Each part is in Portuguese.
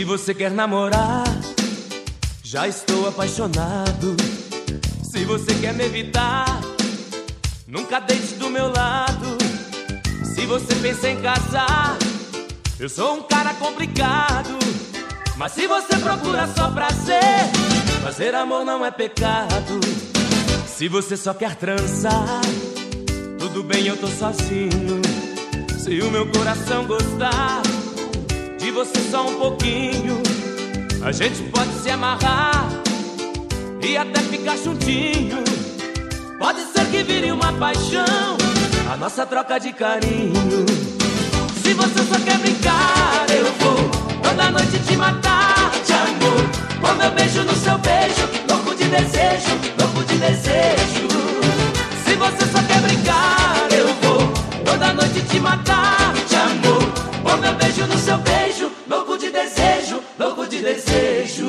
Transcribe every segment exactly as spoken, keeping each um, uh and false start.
Se você quer namorar, já estou apaixonado. Se você quer me evitar, nunca deite do meu lado. Se você pensa em casar, eu sou um cara complicado. Mas se você procura só prazer, fazer amor não é pecado. Se você só quer transar, tudo bem, eu tô sozinho. Se o meu coração gostar de você só um pouquinho, a gente pode se amarrar e até ficar juntinho. Pode ser que vire uma paixão a nossa troca de carinho. Se você só quer brincar, eu vou toda noite te matar de amor, com meu beijo no seu beijo, louco de desejo, louco de desejo. Se você só quer brincar, eu vou toda noite te matar de amor, com meu beijo no seu beijo, louco de desejo, louco de desejo.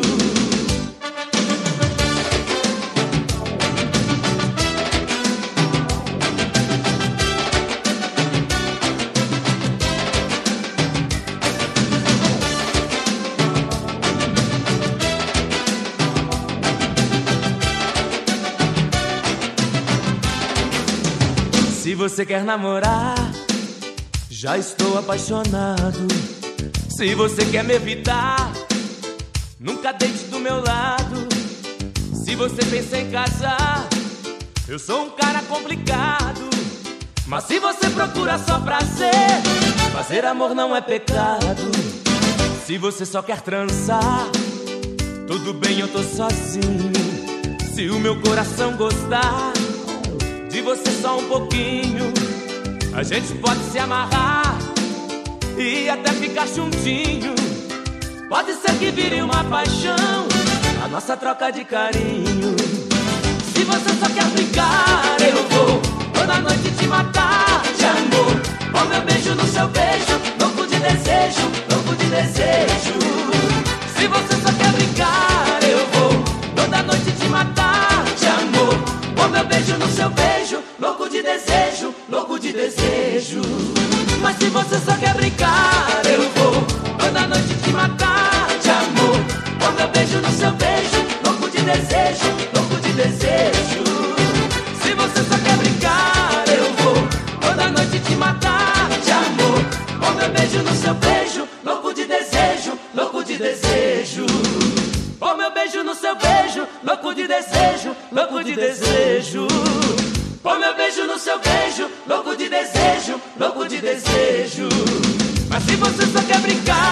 Se você quer namorar, já estou apaixonado. Se você quer me evitar, nunca deite do meu lado. Se você pensa em casar, eu sou um cara complicado. Mas se você procura só prazer, fazer amor não é pecado. Se você só quer transar, tudo bem, eu tô sozinho. Se o meu coração gostar de você só um pouquinho, a gente pode se amarrar e até ficar juntinho. Pode ser que vire uma paixão a nossa troca de carinho. Se você só quer brincar, eu vou toda noite te matar de amor, com meu beijo no seu beijo, louco de desejo, louco de desejo. Se você só quer brincar, eu vou toda noite te matar de amor, com meu beijo no seu beijo, louco de desejo, louco de desejo. Mas se você só quer brincar, eu vou toda noite te matar de amor, com meu beijo no seu beijo, louco de desejo, louco de desejo. Se você só quer brincar, eu vou toda noite te matar de amor, com meu beijo no seu beijo, louco de desejo, louco de desejo. Com meu beijo no seu beijo, louco de desejo, louco de desejo. Com meu beijo no seu beijo, louco de desejo, louco de desejo. Mas se você só quer brincar,